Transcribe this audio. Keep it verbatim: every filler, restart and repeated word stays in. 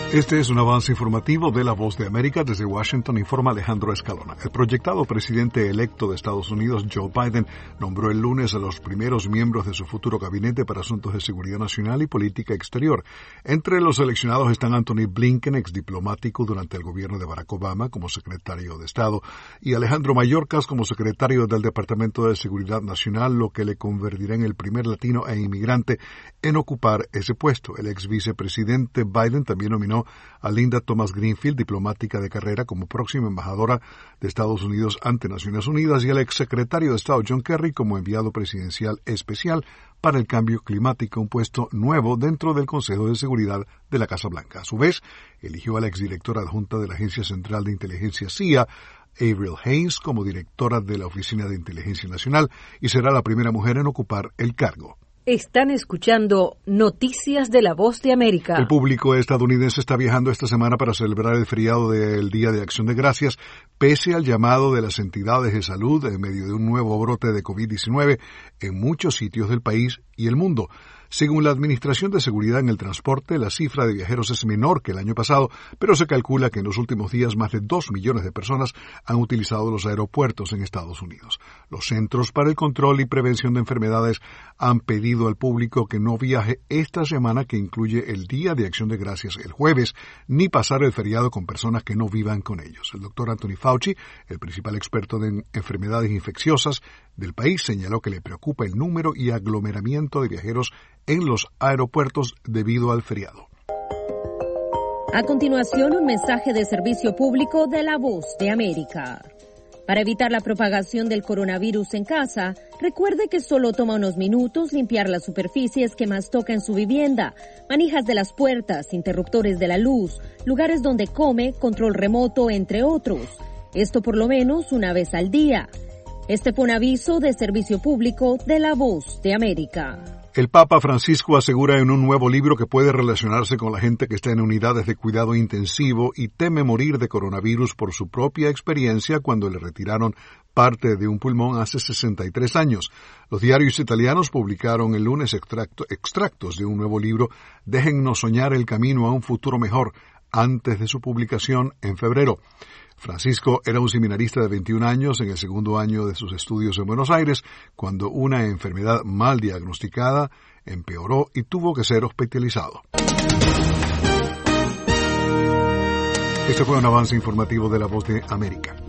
Este es un avance informativo de La Voz de América. Desde Washington informa Alejandro Escalona. El proyectado presidente electo de Estados Unidos, Joe Biden, nombró el lunes a los primeros miembros de su futuro gabinete para asuntos de seguridad nacional y política exterior. Entre los seleccionados están Anthony Blinken, exdiplomático durante el gobierno de Barack Obama como secretario de Estado, y Alejandro Mayorkas como secretario del Departamento de Seguridad Nacional, lo que le convertirá en el primer latino e inmigrante en ocupar ese puesto. El ex vicepresidente Biden también nominó a Linda Thomas Greenfield, diplomática de carrera, como próxima embajadora de Estados Unidos ante Naciones Unidas, y al exsecretario de Estado John Kerry como enviado presidencial especial para el cambio climático, un puesto nuevo dentro del Consejo de Seguridad de la Casa Blanca. A su vez, eligió a la exdirectora adjunta de la Agencia Central de Inteligencia C I A, Avril Haines, como directora de la Oficina de Inteligencia Nacional, y será la primera mujer en ocupar el cargo. Están escuchando Noticias de La Voz de América. El público estadounidense está viajando esta semana para celebrar el feriado del Día de Acción de Gracias, pese al llamado de las entidades de salud en medio de un nuevo brote de COVID diecinueve en muchos sitios del país y el mundo. Según la Administración de Seguridad en el Transporte, la cifra de viajeros es menor que el año pasado, pero se calcula que en los últimos días más de dos millones de personas han utilizado los aeropuertos en Estados Unidos. Los Centros para el Control y Prevención de Enfermedades han pedido al público que no viaje esta semana, que incluye el Día de Acción de Gracias el jueves, ni pasar el feriado con personas que no vivan con ellos. El doctor Anthony Fauci, el principal experto en enfermedades infecciosas del país, señaló que le preocupa el número y aglomeramiento de viajeros en los aeropuertos debido al feriado. A continuación, un mensaje de servicio público de La Voz de América. Para evitar la propagación del coronavirus en casa, recuerde que solo toma unos minutos limpiar las superficies que más toca en su vivienda, manijas de las puertas, interruptores de la luz, lugares donde come, control remoto, entre otros. Esto por lo menos una vez al día. Este fue un aviso de servicio público de La Voz de América. El Papa Francisco asegura en un nuevo libro que puede relacionarse con la gente que está en unidades de cuidado intensivo y teme morir de coronavirus por su propia experiencia cuando le retiraron parte de un pulmón hace sesenta y tres años. Los diarios italianos publicaron el lunes extracto, extractos de un nuevo libro, Déjennos soñar el camino a un futuro mejor, antes de su publicación en febrero. Francisco era un seminarista de veintiún años en el segundo año de sus estudios en Buenos Aires, cuando una enfermedad mal diagnosticada empeoró y tuvo que ser hospitalizado. Este fue un avance informativo de La Voz de América.